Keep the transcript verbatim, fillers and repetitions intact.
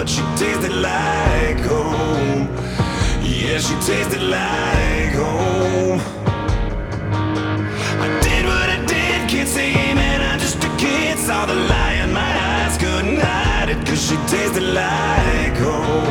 but she tasted like home. Yeah, she tasted like home. I did what I did, can't say amen, I'm just a kid. Saw the lie in my eyes, couldn't hide it, 'cause she tasted like home.